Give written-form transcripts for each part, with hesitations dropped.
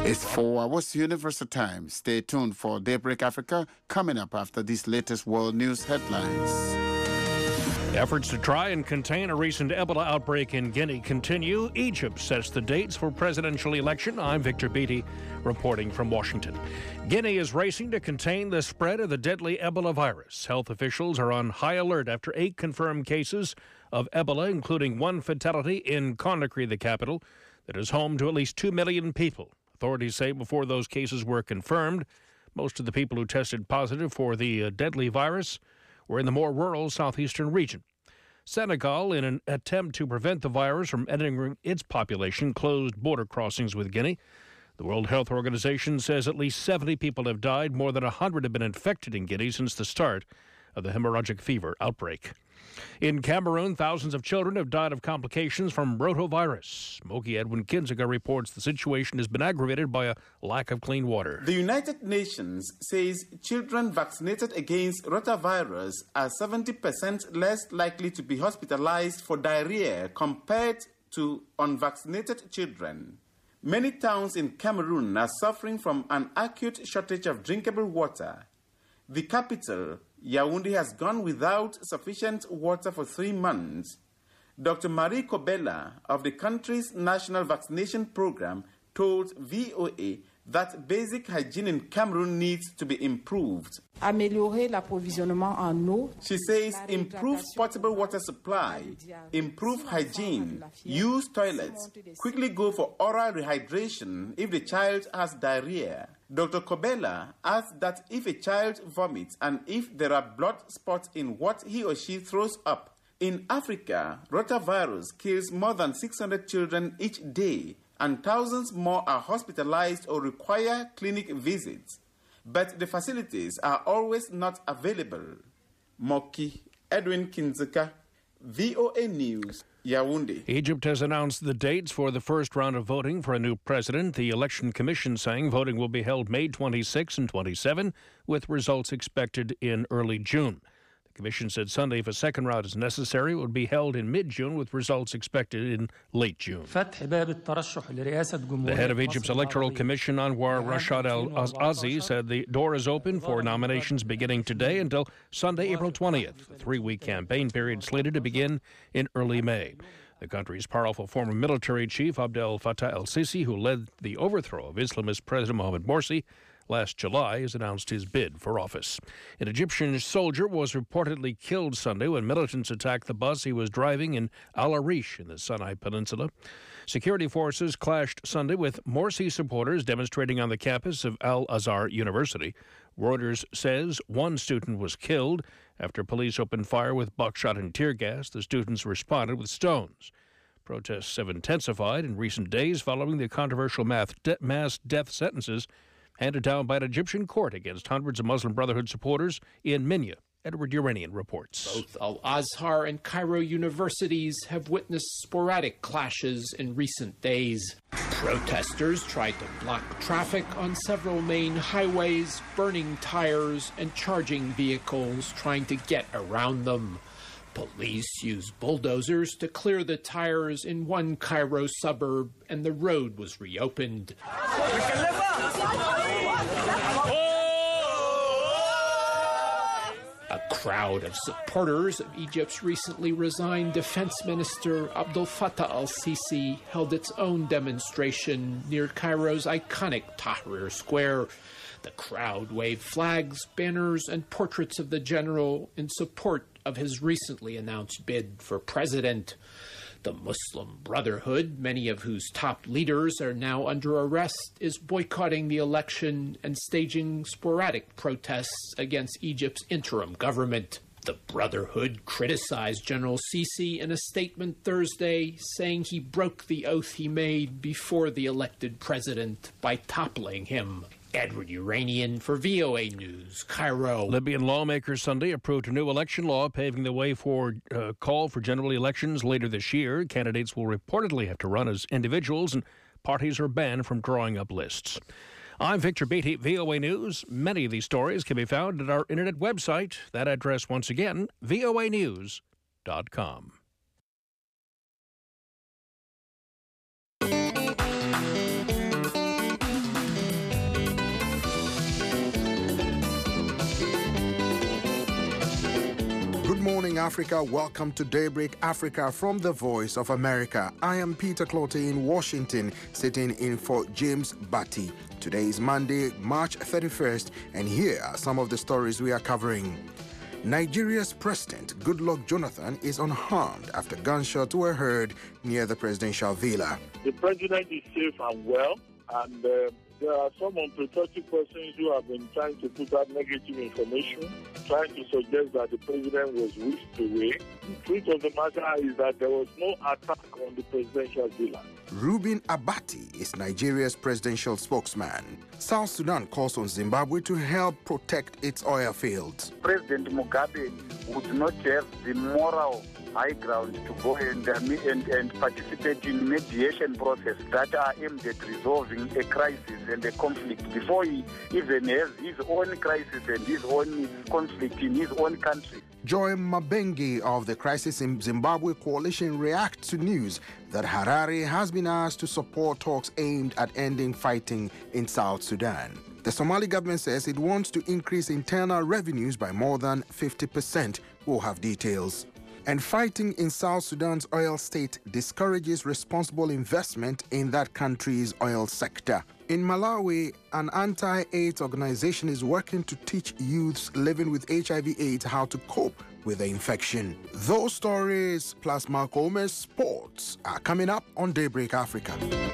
It's 4 hours Universal Time. Stay tuned for Daybreak Africa coming up after these latest world news headlines. Efforts to try and contain a recent Ebola outbreak in Guinea continue. Egypt sets the dates for presidential election. I'm Victor Beattie, reporting from Washington. Guinea is racing to contain the spread of the deadly Ebola virus. Health officials are on high alert after 8 confirmed cases of Ebola, including 1 fatality in Conakry, the capital, that is home to at least 2 million people. Authorities say before those cases were confirmed, most of the people who tested positive for the deadly virus were in the more rural southeastern region. Senegal, in an attempt to prevent the virus from entering its population, closed border crossings with Guinea. The World Health Organization says at least 70 people have died. More than 100 have been infected in Guinea since the start of the hemorrhagic fever outbreak. In Cameroon, thousands of children have died of complications from rotavirus. Moki Edwin Kinziga reports the situation has been aggravated by a lack of clean water. The United Nations says children vaccinated against rotavirus are 70% less likely to be hospitalized for diarrhea compared to unvaccinated children. Many towns in Cameroon are suffering from an acute shortage of drinkable water. The capital, Yaoundé, has gone without sufficient water for 3 months. Dr. Marie Kobela of the country's national vaccination program told VOA that basic hygiene in Cameroon needs to be improved. Améliorer l'approvisionnement en eau. She says improve potable water supply, improve hygiene, use toilets, quickly go for oral rehydration if the child has diarrhea. Dr. Kobela adds that if a child vomits and if there are blood spots in what he or she throws up, in Africa, rotavirus kills more than 600 children each day, and thousands more are hospitalized or require clinic visits. But the facilities are always not available. Moki Edwin Kinziga, VOA News, Yaoundé. Egypt has announced the dates for the first round of voting for a new president. The Election Commission saying voting will be held May 26 and 27, with results expected in early June. The Commission said Sunday if a second round is necessary, it would be held in mid-June with results expected in late June. The head of Egypt's Electoral Commission, Anwar Rashad Al-Azi, said the door is open for nominations beginning today until Sunday, April 20th. The 3-week campaign period slated to begin in early May. The country's powerful former military chief, Abdel Fattah el-Sisi, who led the overthrow of Islamist President Mohamed Morsi last July, has announced his bid for office. An Egyptian soldier was reportedly killed Sunday when militants attacked the bus he was driving in Al Arish in the Sinai Peninsula. Security forces clashed Sunday with Morsi supporters demonstrating on the campus of Al Azhar University. Reuters says one student was killed after police opened fire with buckshot and tear gas. The students responded with stones. Protests have intensified in recent days following the controversial mass death sentences handed down by an Egyptian court against hundreds of Muslim Brotherhood supporters in Minya. Edward Uranian reports. Both Al-Azhar and Cairo universities have witnessed sporadic clashes in recent days. Protesters tried to block traffic on several main highways, burning tires and charging vehicles trying to get around them. Police used bulldozers to clear the tires in one Cairo suburb, and the road was reopened. A crowd of supporters of Egypt's recently resigned Defense Minister Abdel Fattah el-Sisi held its own demonstration near Cairo's iconic Tahrir Square. The crowd waved flags, banners, and portraits of the general in support of his recently announced bid for president. The Muslim Brotherhood, many of whose top leaders are now under arrest, is boycotting the election and staging sporadic protests against Egypt's interim government. The Brotherhood criticized General Sisi in a statement Thursday, saying he broke the oath he made before the elected president by toppling him. Edward Uranian for VOA News, Cairo. Libyan lawmakers Sunday approved a new election law paving the way for a call for general elections later this year. Candidates will reportedly have to run as individuals, and parties are banned from drawing up lists. I'm Victor Beattie, VOA News. Many of these stories can be found at our internet website. That address, once again, voanews.com. Africa. Welcome to Daybreak Africa from the Voice of America. I am Peter Clote in Washington, sitting in for James Batty. Today is Monday, March 31st, and here are some of the stories we are covering. Nigeria's President Goodluck Jonathan is unharmed after gunshots were heard near the presidential villa. The president is safe and well, and there are some unpatriotic persons who have been trying to put out negative information, trying to suggest that the president was whisked away. The truth of the matter is that there was no attack on the presidential villa. Reuben Abati is Nigeria's presidential spokesman. South Sudan calls on Zimbabwe to help protect its oil fields. President Mugabe would not have the moral high ground to go and participate in mediation process that are aimed at resolving a crisis and a conflict before he even has his own crisis and his own conflict in his own country. Joy Mabengi of the Crisis in Zimbabwe Coalition reacts to news that Harare has been asked to support talks aimed at ending fighting in South Sudan. The Somali government says it wants to increase internal revenues by more than 50%. We'll have details. And fighting in South Sudan's oil state discourages responsible investment in that country's oil sector. In Malawi, an anti-AIDS organization is working to teach youths living with HIV/AIDS how to cope with the infection. Those stories, plus Mark Omer's sports, are coming up on Daybreak Africa.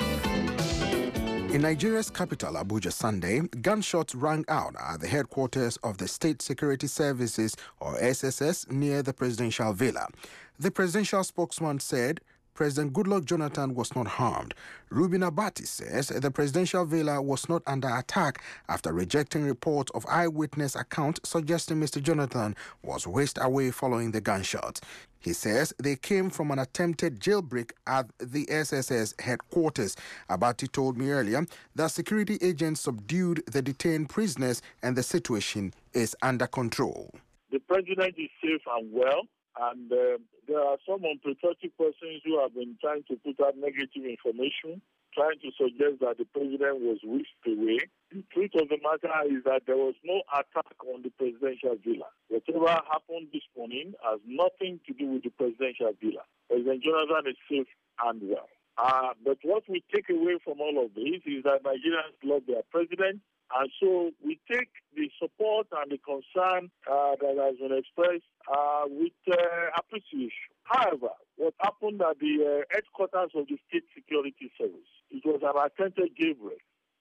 In Nigeria's capital, Abuja, Sunday, gunshots rang out at the headquarters of the State Security Services, or SSS, near the presidential villa. The presidential spokesman said President Goodluck Jonathan was not harmed. Reuben Abati says the presidential villa was not under attack after rejecting reports of eyewitness accounts suggesting Mr. Jonathan was whisked away following the gunshots. He says they came from an attempted jailbreak at the SSS headquarters. Abati told me earlier that security agents subdued the detained prisoners and the situation is under control. The president is safe and well, and there are some unpatriotic persons who have been trying to put out negative information, trying to suggest that the president was whisked away. The truth of the matter is that there was no attack on the presidential villa. Whatever happened this morning has nothing to do with the presidential villa. President Jonathan is safe and well. But what we take away from all of this is that Nigerians love their president, and so we take the support and the concern that has been expressed with appreciation. However, what happened at the headquarters of the State Security Service, it was an attempted jailbreak.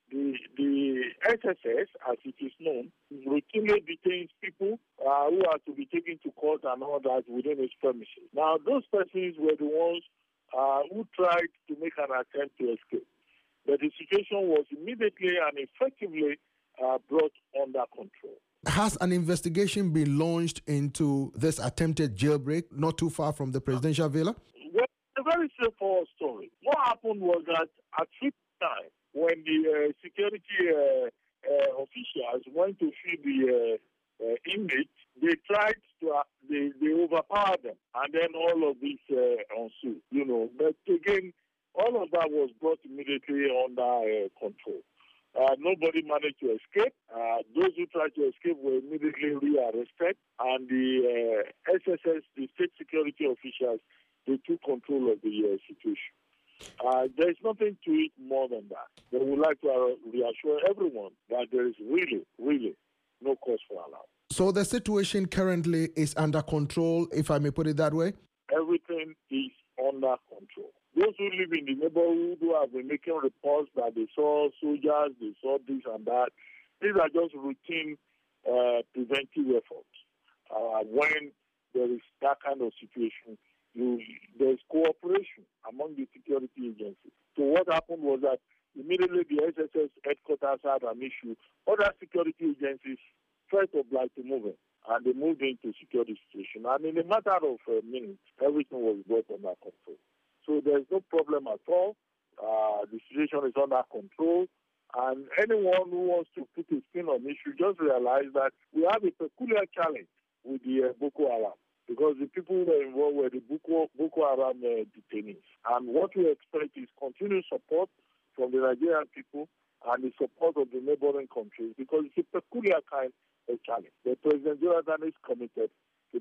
The SSS, as it is known, routinely detains people who are to be taken to court and all that within its premises. Now, those persons were the ones who tried to make an attempt to escape. But the situation was immediately and effectively brought under control. Has an investigation been launched into this attempted jailbreak not too far from the presidential villa? Well, it's a very straightforward story. What happened was that at 3 time, when the security officials went to feed the inmates, they tried to, they overpowered them, and then all of this ensued, But again, all of that was brought immediately under control. Nobody managed to escape. Those who tried to escape were immediately rearrested, and the SSS, the state security officials, they took control of the situation. There is nothing to it more than that. They would like to reassure everyone that there is really, really no cause for alarm. So the situation currently is under control, if I may put it that way? Everything is under control. Those who live in the neighborhood who have been making reports that they saw soldiers, they saw this and that, these are just routine preventive efforts. When there is that kind of situation, there is cooperation among the security agencies. So what happened was that immediately the SSS headquarters had an issue. Other security agencies tried to oblige to move in, and they moved into security situation. And in a matter of minutes, everything was brought under control. So there's no problem at all. The situation is under control. And anyone who wants to put a spin on it should just realize that we have a peculiar challenge with the Boko Haram, because the people who were involved were the Boko Haram detainees. And what we expect is continued support from the Nigerian people and the support of the neighboring countries, because it's a peculiar kind of challenge. The President Jonathan is committed to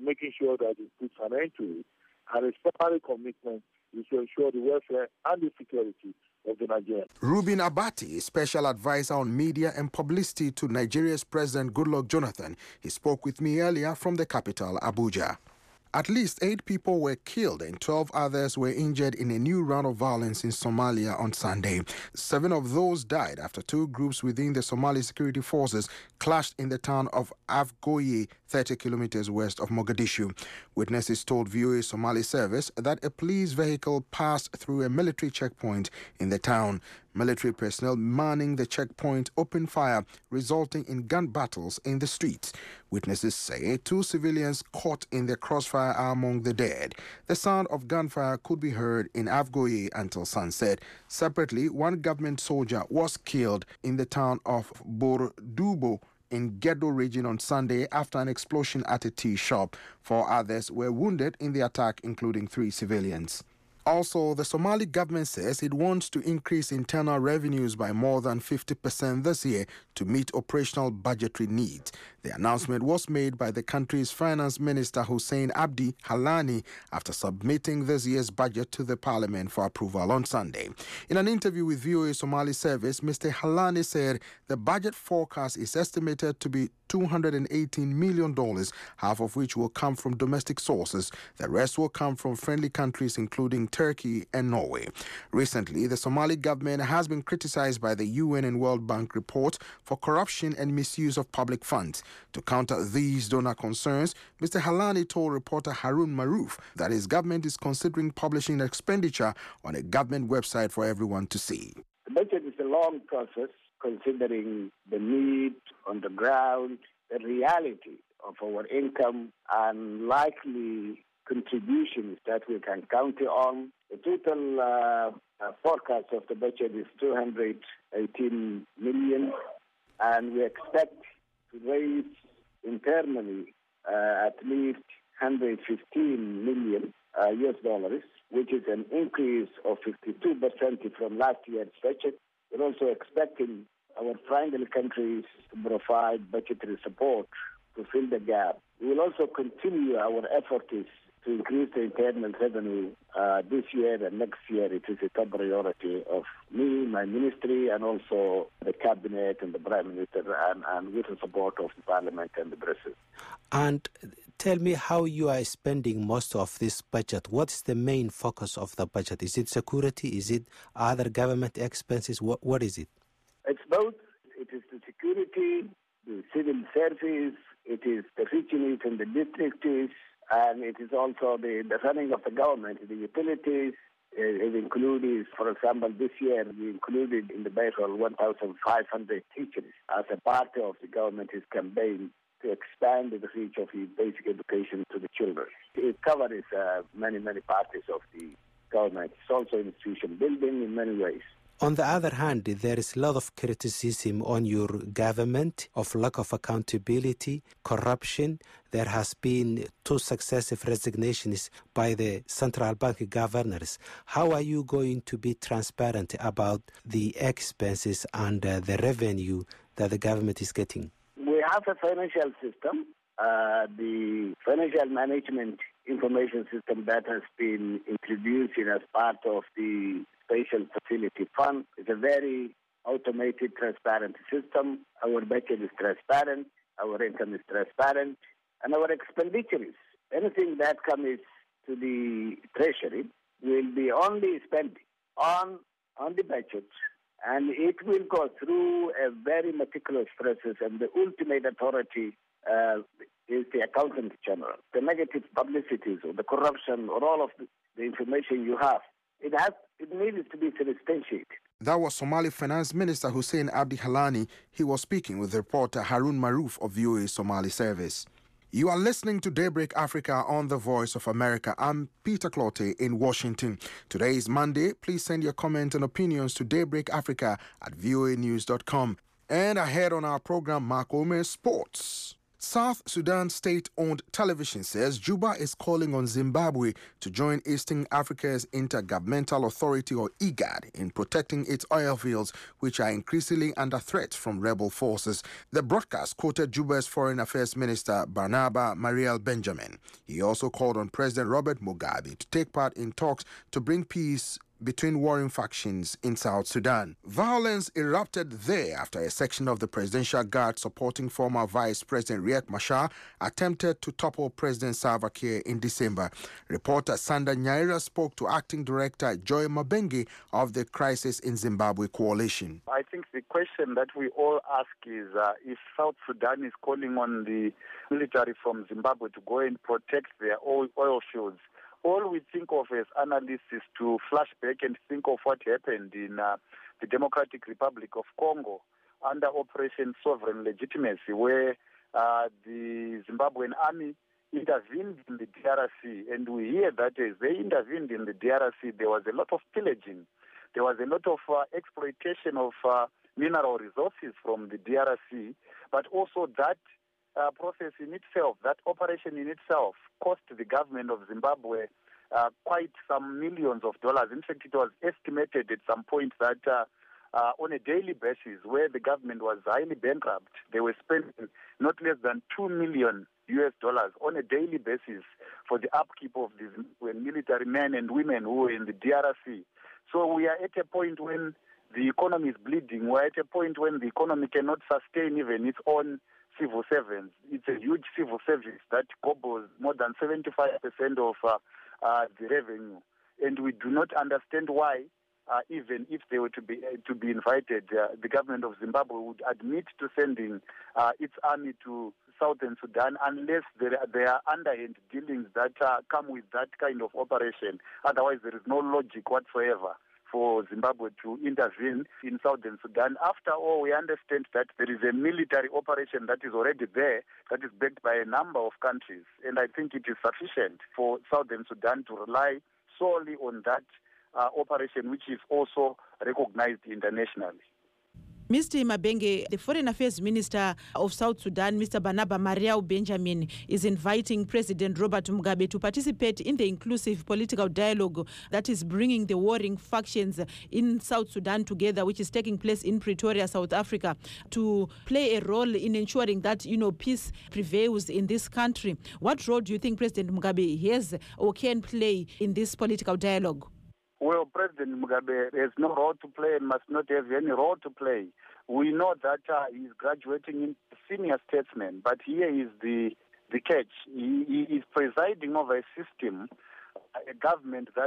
making sure that it puts an end to it. And its primary commitment is to ensure the welfare and the security of the Nigerians. Reuben Abati, special advisor on media and publicity to Nigeria's President Goodluck Jonathan, he spoke with me earlier from the capital, Abuja. At least 8 people were killed and 12 others were injured in a new round of violence in Somalia on Sunday. 7 of those died after 2 groups within the Somali security forces clashed in the town of Afgoye, 30 kilometers west of Mogadishu. Witnesses told VOA Somali service that a police vehicle passed through a military checkpoint in the town. Military personnel manning the checkpoint opened fire, resulting in gun battles in the streets. Witnesses say 2 civilians caught in the crossfire are among the dead. The sound of gunfire could be heard in Afgoye until sunset. Separately, 1 government soldier was killed in the town of Bordubo in Gedo region on Sunday after an explosion at a tea shop. 4 others were wounded in the attack, including 3 civilians. Also, the Somali government says it wants to increase internal revenues by more than 50% this year to meet operational budgetary needs. The announcement was made by the country's finance minister Hussein Abdi Halani after submitting this year's budget to the parliament for approval on Sunday. In an interview with VOA Somali Service, Mr. Halani said the budget forecast is estimated to be $218 million, half of which will come from domestic sources. The rest will come from friendly countries, including Turkey and Norway. Recently, the Somali government has been criticized by the UN and World Bank report for corruption and misuse of public funds. To counter these donor concerns, Mr. Halani told reporter Harun Maruf that his government is considering publishing expenditure on a government website for everyone to see. The budget is a long process, considering the need on the ground, the reality of our income, and likely contributions that we can count on. The total forecast of the budget is $218 million, and we expect to raise internally at least $115 million US dollars, which is an increase of 52% from last year's budget. We're also expecting our friendly countries to provide budgetary support to fill the gap. We will also continue our efforts to increase the internal revenue this year and next year. It is a top priority of me, my ministry, and also the cabinet and the prime minister, and with the support of the parliament and the President. And tell me how you are spending most of this budget. What is the main focus of the budget? Is it security? Is it other government expenses? What is it? It's both. It is the security, the civil service, it is the regions and the districts, and it is also the running of the government, the utilities. It includes, for example, this year we included in the payroll 1,500 teachers as a part of the government's campaign to expand the reach of the basic education to the children. It covers many parts of the government. It's also institution building in many ways. On the other hand, there is a lot of criticism on your government of lack of accountability, corruption. There has been 2 successive resignations by the central bank governors. How are you going to be transparent about the expenses and the revenue that the government is getting? We have a financial system, the financial management information system that has been introduced as part of the Special Facility Fund. It's a very automated, transparent system. Our budget is transparent, our income is transparent, and our expenditures, anything that comes to the treasury, will be only spent on the budget, and it will go through a very meticulous process, and the ultimate authority is the Accountant General. The negative publicities or the corruption or all of the information you have, it needs to be substantiated. That was Somali Finance Minister Hussein Abdi Halani. He was speaking with reporter Harun Maruf of VOA Somali Service. You are listening to Daybreak Africa on The Voice of America. I'm Peter Clotte in Washington. Today is Monday. Please send your comments and opinions to daybreakafrica@voanews.com. And ahead on our program, Mark Omer Sports. South Sudan state-owned television says Juba is calling on Zimbabwe to join Eastern Africa's Intergovernmental Authority, or IGAD, in protecting its oil fields, which are increasingly under threat from rebel forces. The broadcast quoted Juba's Foreign Affairs Minister Barnaba Mariel Benjamin. He also called on President Robert Mugabe to take part in talks to bring peace between warring factions in South Sudan. Violence erupted there after a section of the Presidential Guard supporting former Vice President Riek Machar attempted to topple President Salva Kiir in December. Reporter Sanda Nyaira spoke to Acting Director Joy Mabenge of the Crisis in Zimbabwe Coalition. I think the question that we all ask is if South Sudan is calling on the military from Zimbabwe to go and protect their oil fields, all we think of as analysts is to flash back and think of what happened in the Democratic Republic of Congo under Operation Sovereign Legitimacy, where the Zimbabwean army intervened in the DRC. And we hear that as they intervened in the DRC, there was a lot of pillaging. There was a lot of exploitation of mineral resources from the DRC, but also that process in itself, that operation in itself, cost the government of Zimbabwe quite some millions of dollars. In fact, it was estimated at some point that on a daily basis, where the government was highly bankrupt, they were spending not less than $2 million on a daily basis for the upkeep of these military men and women who were in the DRC. So we are at a point when the economy is bleeding. We're at a point when the economy cannot sustain even its own civil servants. It's a huge civil service that gobbles more than 75% of the revenue. And we do not understand why, even if they were to be invited, the government of Zimbabwe would admit to sending its army to Southern Sudan unless there are underhand dealings that come with that kind of operation. Otherwise, there is no logic whatsoever for Zimbabwe to intervene in Southern Sudan. After all, we understand that there is a military operation that is already there, that is backed by a number of countries. And I think it is sufficient for Southern Sudan to rely solely on that operation, which is also recognized internationally. Mr. Mabenge, the Foreign Affairs Minister of South Sudan, Mr. Barnaba Mariel Benjamin, is inviting President Robert Mugabe to participate in the inclusive political dialogue that is bringing the warring factions in South Sudan together, which is taking place in Pretoria, South Africa, to play a role in ensuring that, peace prevails in this country. What role do you think President Mugabe has or can play in this political dialogue? Well, President Mugabe has no role to play and must not have any role to play. We know that he's graduating into senior statesman, but here is the catch. He is presiding over a system, a government that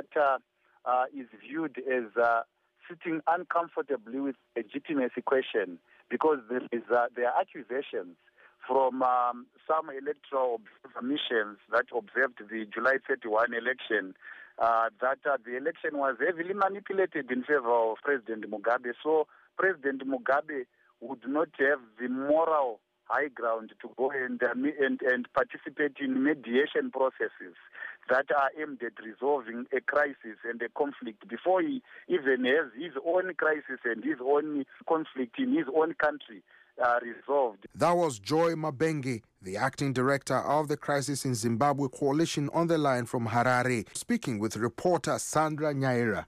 is viewed as sitting uncomfortably with legitimacy question, because there are accusations from some electoral commissions that observed the July 31 election that the election was heavily manipulated in favor of President Mugabe. So President Mugabe would not have the moral high ground to go and participate in mediation processes that are aimed at resolving a crisis and a conflict before he even has his own crisis and his own conflict in his own country resolved. That was Joy Mabenge, the acting director of the Crisis in Zimbabwe Coalition, on the line from Harare, speaking with reporter Sandra Nyaira.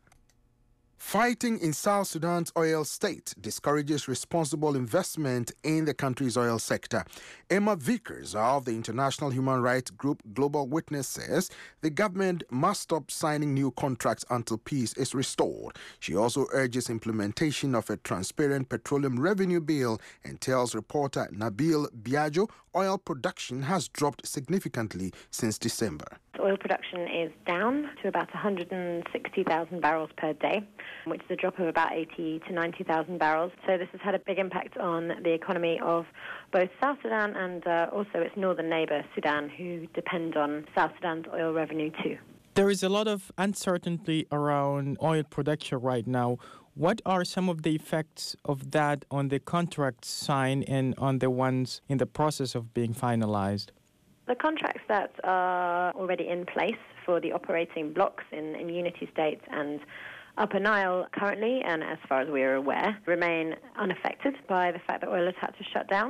Fighting in South Sudan's oil state discourages responsible investment in the country's oil sector. Emma Vickers of the international human rights group Global Witness says the government must stop signing new contracts until peace is restored. She also urges implementation of a transparent petroleum revenue bill and tells reporter Nabil Biagio oil production has dropped significantly since December. Oil production is down to about 160,000 barrels per day, which is a drop of about 80 to 90,000 barrels. So this has had a big impact on the economy of both South Sudan and also its northern neighbour, Sudan, who depend on South Sudan's oil revenue too. There is a lot of uncertainty around oil production right now. What are some of the effects of that on the contracts signed and on the ones in the process of being finalized? The contracts that are already in place for the operating blocks in Unity State and Upper Nile currently, and as far as we are aware, remain unaffected by the fact that oil has had to shut down.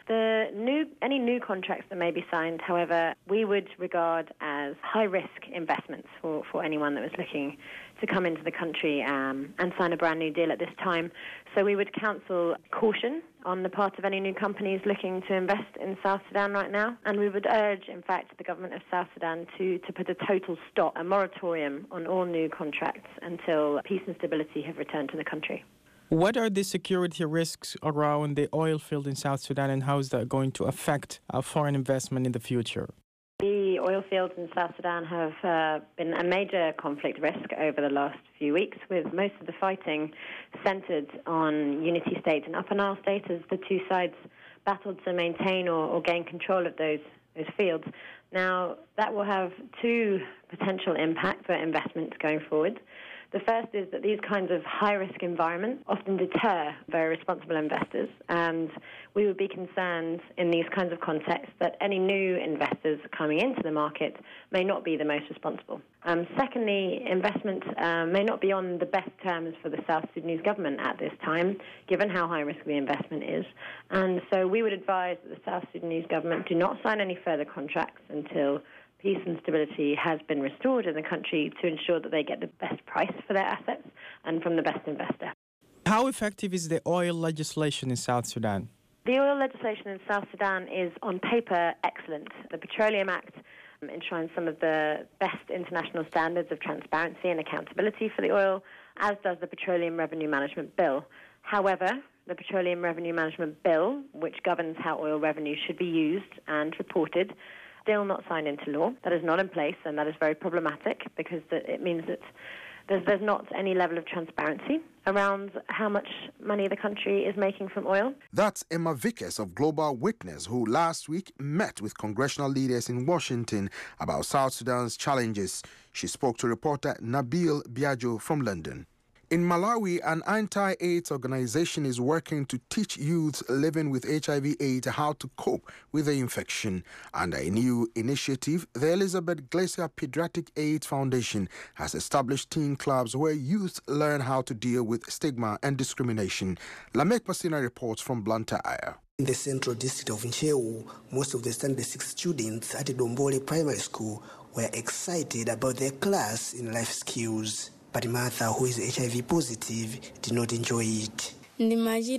Any new contracts that may be signed, however, we would regard as high-risk investments for anyone that was looking to come into the country and sign a brand new deal at this time. So we would counsel caution on the part of any new companies looking to invest in South Sudan right now. And we would urge, in fact, the government of South Sudan to put a total stop, a moratorium on all new contracts until peace and stability have returned to the country. What are the security risks around the oil field in South Sudan, and how is that going to affect foreign investment in the future? The oil fields in South Sudan have been a major conflict risk over the last few weeks, with most of the fighting centred on Unity State and Upper Nile State as the two sides battled to maintain or gain control of those fields. Now, that will have two potential impacts for investments going forward. The first is that these kinds of high-risk environments often deter very responsible investors, and we would be concerned in these kinds of contexts that any new investors coming into the market may not be the most responsible. Secondly, investment may not be on the best terms for the South Sudanese government at this time, given how high-risk the investment is. And so we would advise that the South Sudanese government do not sign any further contracts until peace and stability has been restored in the country, to ensure that they get the best price for their assets and from the best investor. How effective is the oil legislation in South Sudan? The oil legislation in South Sudan is, on paper, excellent. The Petroleum Act enshrines some of the best international standards of transparency and accountability for the oil, as does the Petroleum Revenue Management Bill. However, the Petroleum Revenue Management Bill, which governs how oil revenue should be used and reported, still not signed into law. That is not in place, and that is very problematic because it means that there's not any level of transparency around how much money the country is making from oil. That's Emma Vickers of Global Witness, who last week met with congressional leaders in Washington about South Sudan's challenges. She spoke to reporter Nabil Biagio from London. In Malawi, an anti-AIDS organization is working to teach youths living with HIV/AIDS how to cope with the infection. Under a new initiative, the Elizabeth Glaser Pediatric AIDS Foundation has established teen clubs where youths learn how to deal with stigma and discrimination. Lamek Pasina reports from Blantyre. In the central district of Ncheu, most of the Standard 6 students at Dombole Primary School were excited about their class in life skills. But Martha, who is HIV positive, did not enjoy it. She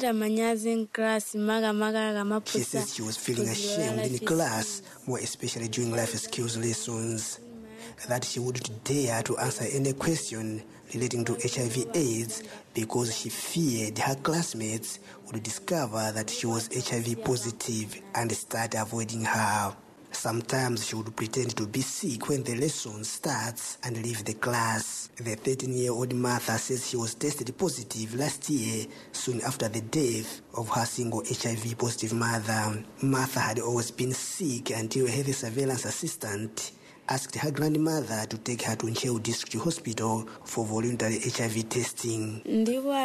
says she was feeling ashamed in class, more especially during life skills lessons, that she wouldn't dare to answer any question relating to HIV/AIDS because she feared her classmates would discover that she was HIV positive and start avoiding her. Sometimes she would pretend to be sick when the lesson starts and leave the class. The 13-year-old Martha says she was tested positive last year, soon after the death of her single HIV-positive mother. Martha had always been sick until a health surveillance assistant asked her grandmother to take her to Ncheu District Hospital for voluntary HIV testing. She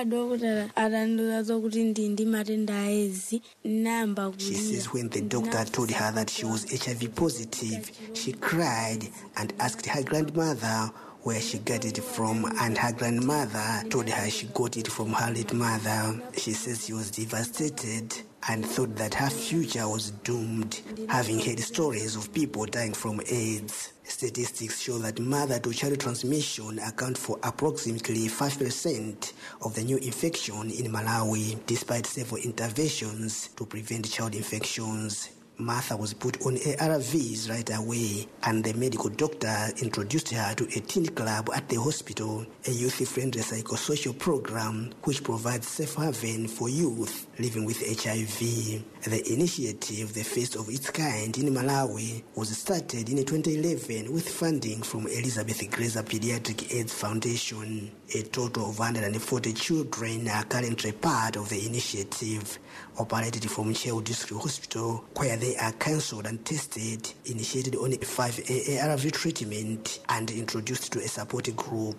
says when the doctor told her that she was HIV positive, she cried and asked her grandmother where she got it from, and her grandmother told her she got it from her late mother. She says she was devastated and thought that her future was doomed, having heard stories of people dying from AIDS. Statistics show that mother-to-child transmission account for approximately 5% of the new infection in Malawi, despite several interventions to prevent child infections. Martha was put on ARVs right away, and the medical doctor introduced her to a teen club at the hospital, a youth-friendly psychosocial program which provides safe haven for youth living with HIV. The initiative, the first of its kind in Malawi, was started in 2011 with funding from Elizabeth Glaser Pediatric AIDS Foundation. A total of 140 children are currently part of the initiative, operated from Ncheu District Hospital, where they are counseled and tested, initiated on a 5 ARV treatment, and introduced to a support group.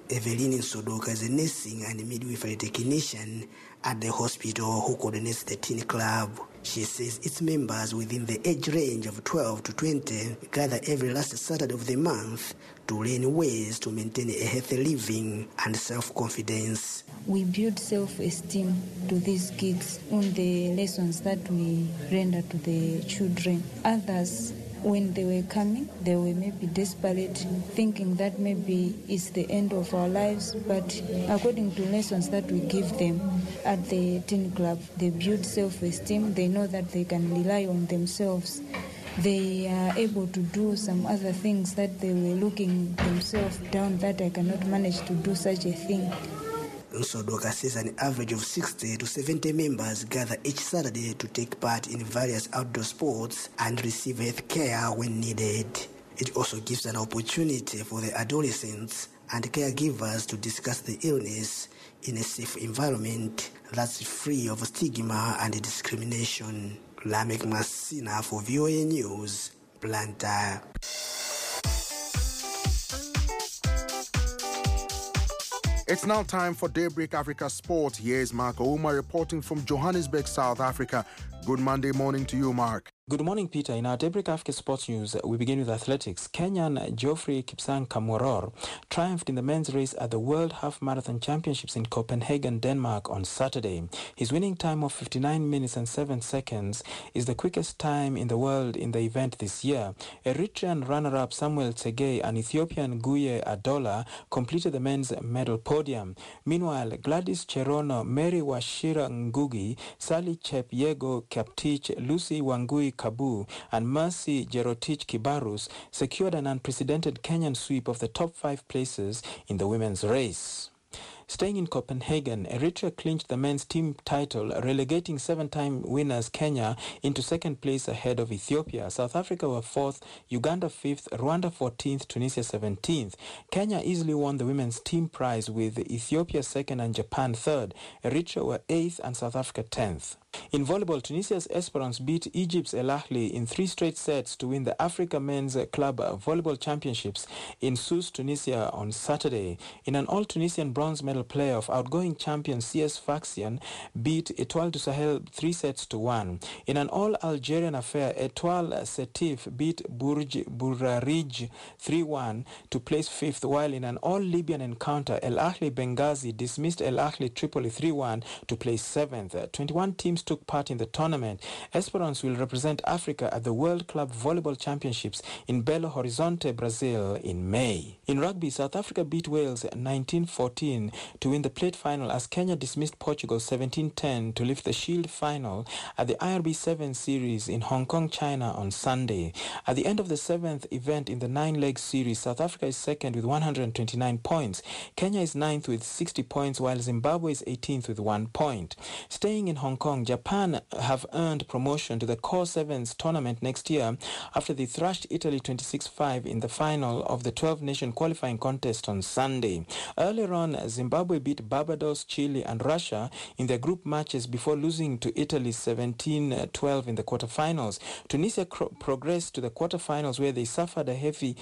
Evelyn Nsodoka is a nursing and midwifery technician at the hospital who coordinates the teen club. She says its members within the age range of 12 to 20 gather every last Saturday of the month to learn ways to maintain a healthy living and self-confidence. We build self-esteem to these kids on the lessons that we render to the children. Others, when they were coming, they were maybe desperate, thinking that maybe it's the end of our lives. But according to lessons that we give them at the teen club, they build self-esteem. They know that they can rely on themselves. They are able to do some other things that they were looking themselves down, that I cannot manage to do such a thing. Nsodoka says an average of 60 to 70 members gather each Saturday to take part in various outdoor sports and receive health care when needed. It also gives an opportunity for the adolescents and caregivers to discuss the illness in a safe environment that's free of stigma and discrimination. Lamek Masina for VOA News, Blantyre. It's now time for Daybreak Africa Sport. Here's Mark Ouma reporting from Johannesburg, South Africa. Good Monday morning to you, Mark. Good morning, Peter. In our Daybreak Africa Sports News, we begin with athletics. Kenyan Geoffrey Kipsang Kamworor triumphed in the men's race at the World Half Marathon Championships in Copenhagen, Denmark on Saturday. His winning time of 59 minutes and 7 seconds is the quickest time in the world in the event this year. Eritrean runner-up Samuel Tsegay and Ethiopian Guye Adola completed the men's medal podium. Meanwhile, Gladys Cherono, Mary Washira Ngugi, Sally Chepyego Kaptich, Lucy Wangui Kabu and Mercy Jerotich Kibarus secured an unprecedented Kenyan sweep of the top 5 places in the women's race. Staying in Copenhagen, Eritrea clinched the men's team title, relegating 7-time winners Kenya into second place ahead of Ethiopia. South Africa were 4th, Uganda 5th, Rwanda 14th, Tunisia 17th. Kenya easily won the women's team prize with Ethiopia 2nd and Japan 3rd. Eritrea were 8th and South Africa 10th. In volleyball, Tunisia's Esperance beat Egypt's El Ahly in 3 straight sets to win the Africa Men's Club Volleyball Championships in Sousse, Tunisia on Saturday. In an all-Tunisian bronze medal playoff, outgoing champion CS Sfaxien beat Etoile du Sahel 3 sets to 1. In an all-Algerian affair, Etoile Setif beat Bourj Bourarij 3-1 to place 5th, while in an all-Libyan encounter, El Ahly Benghazi dismissed El Ahly Tripoli 3-1 to place 7th. 21 teams took part in the tournament. Esperance will represent Africa at the World Club Volleyball Championships in Belo Horizonte, Brazil in May. In rugby, South Africa beat Wales 19-14 to win the plate final as Kenya dismissed Portugal 17-10 to lift the Shield final at the IRB 7 series in Hong Kong, China on Sunday. At the end of the 7th event in the 9-leg series, South Africa is 2nd with 129 points. Kenya is 9th with 60 points, while Zimbabwe is 18th with 1 point. Staying in Hong Kong, Japan have earned promotion to the Core Sevens tournament next year after they thrashed Italy 26-5 in the final of the 12-nation qualifying contest on Sunday. Earlier on, Zimbabwe beat Barbados, Chile and Russia in their group matches before losing to Italy 17-12 in the quarterfinals. Tunisia progressed to the quarterfinals where they suffered a heavy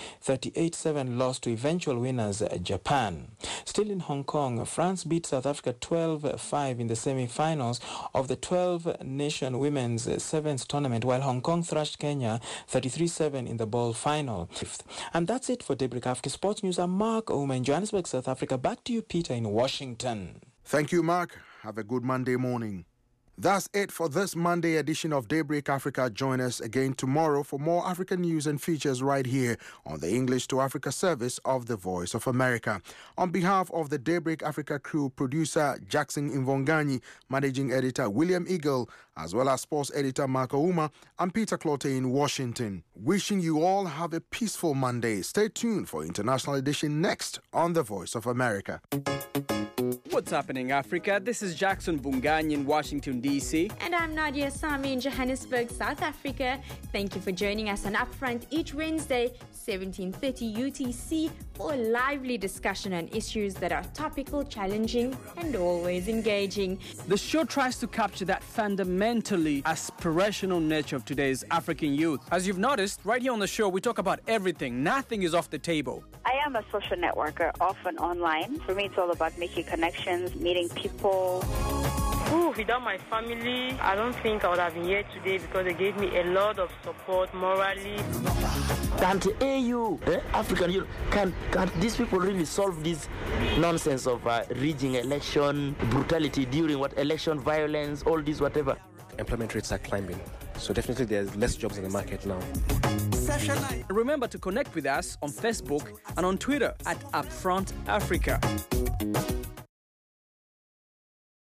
38-7 loss to eventual winners Japan. Still in Hong Kong, France beat South Africa 12-5 in the semi-finals of the 12-nation women's sevens tournament, while Hong Kong thrashed Kenya 33-7 in the ball final. And that's it for Daybreak Africa Sports News. I'm Mark Ouma in Johannesburg, South Africa. Back to you, Peter, in Washington. Thank you, Mark. Have a good Monday morning. That's it for this Monday edition of Daybreak Africa. Join us again tomorrow for more African news and features right here on the English to Africa service of the Voice of America. On behalf of the Daybreak Africa crew, producer Jackson Invonganyi, managing editor William Eagle, as well as sports editor Mark Ouma, I'm Peter Clotte in Washington. Wishing you all have a peaceful Monday. Stay tuned for International Edition next on the Voice of America. What's happening, Africa? This is Jackson Bunganyi in Washington, DC. And I'm Nadia Sami in Johannesburg, South Africa. Thank you for joining us on Upfront each Wednesday, 17:30 UTC, for a lively discussion on issues that are topical, challenging, and always engaging. The show tries to capture that fundamentally aspirational nature of today's African youth. As you've noticed, right here on the show, we talk about everything. Nothing is off the table. I am a social networker, often online. For me, it's all about making connections, meeting people. Without my family, I don't think I would have been here today because they gave me a lot of support morally. Can't AU, African Union, can these people really solve this nonsense of rigging election, brutality during election violence, all this whatever? Employment rates are climbing, so definitely there's less jobs in the market now. Remember to connect with us on Facebook and on Twitter at Upfront Africa.